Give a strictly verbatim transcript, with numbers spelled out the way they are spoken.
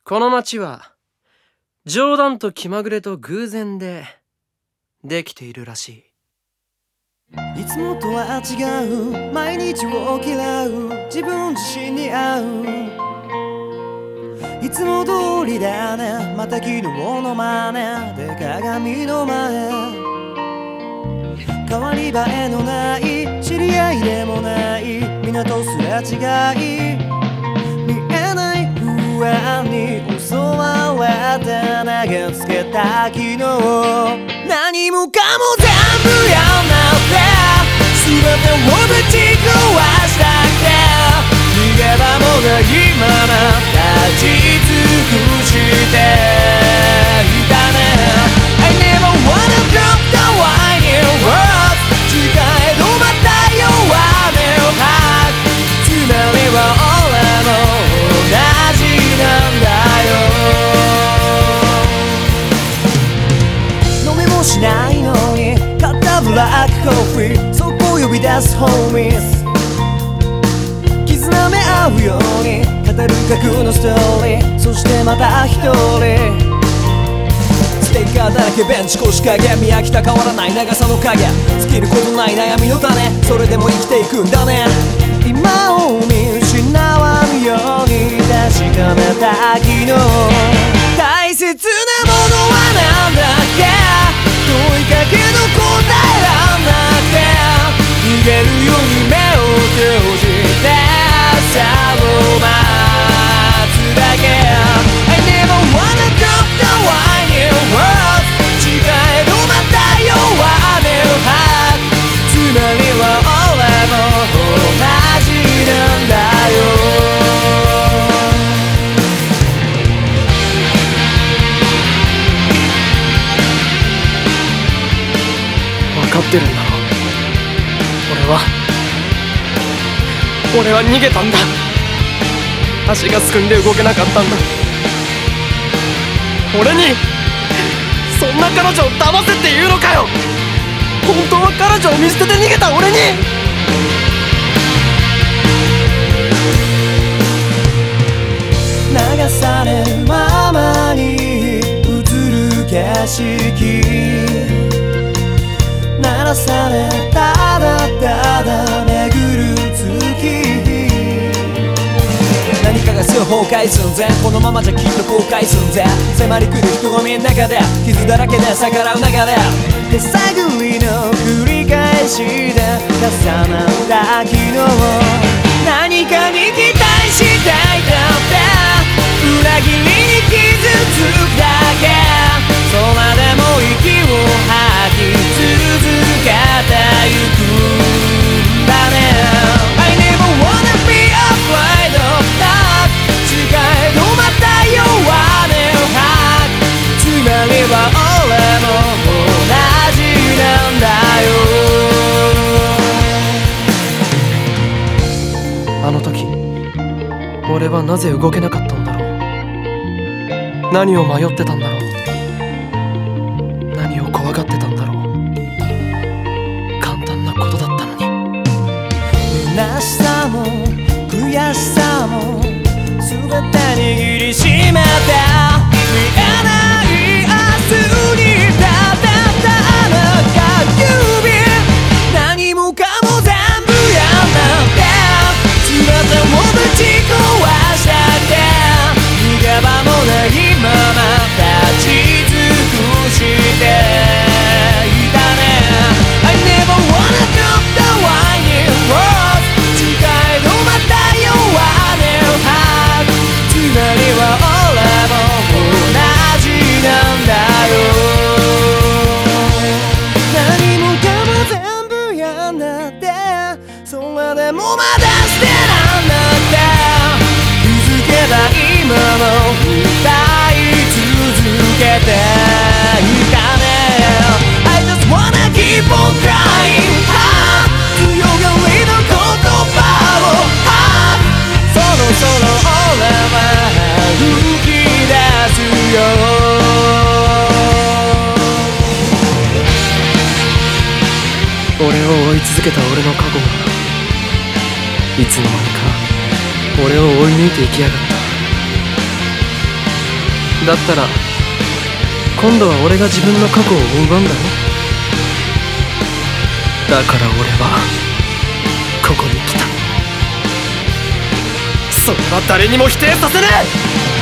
この街は冗談と気まぐれと偶然でできているらしい。 いつもとは違う毎日を嫌う自分自身に合ういつも通りだねまた昨日の真似で鏡の前変わり映えのない知り合いでもない港すら違い見えない不安に襲われて投げつけた昨日何もかも全部やんなって全てをぶち壊したくて逃げ場もないまま立ち尽くしていたね I never wanna drop the whining words 誓えどまた弱音を吐くつまりは俺も同じなんだよ飲みもしないのに買ったブラックコーヒーそこ呼び出すホーミー絆め合うように語る架空のストーリーそしてまた一人ステッカーだらけベンチ腰掛け見飽きた変わらない長さの影尽きることない悩みの種それでも生きていくんだね今を見失わぬように確かめた昨日大切なものはなんだっけ問いかけの答えらんなくて逃げるように目を閉じて朝を待つだけ I never wanna drop the whining words 誓えどまた弱音を吐くつまりは俺も同じなんだよ分かってるんだろ俺は俺は逃げたんだ足がすくんで動けなかったんだ俺にそんな彼女を騙せって言うのかよ本当は彼女を見捨てて逃げた俺に流されるままに映る景色鳴らされただただ巡る月何かが数崩壊寸前このままじゃきっと後悔寸前迫り来る人混みの中で傷だらけで逆らう流れ手探りの繰り返しで重なった昨日何かに期待していたって裏切りに傷つくだけ空でも息を吐き続けてゆくんだね I never wanna be afraid of that 誓えどまた弱音を吐くつまりは俺も同じなんだよあの時俺はなぜ動けなかったんだろう何を迷ってたんだろう何を怖がってたんだろう簡単なことだったのに虚しさも悔しさも全て握りしめて見えない明日に立てたあの火指何もかも全部やなんて全てをぶち壊したって逃げ場もないまま立ち尽くしていたね I never wanna drop the whining words 誓えどまた弱音を吐くつまりは俺も同じなんだよ何もかも全部やんだってそれでもまだ捨てらんなくて気づけば今も歌い続けていたね I just wanna keep on crying 強がりの言葉をそろそろ俺は吹き出すよ俺を追い続けた俺の過去がいつの間にか俺を追い抜いていきやがっただったら今度は俺が自分の過去を追う番だよ。だから俺はここに来た。それは誰にも否定させねえ。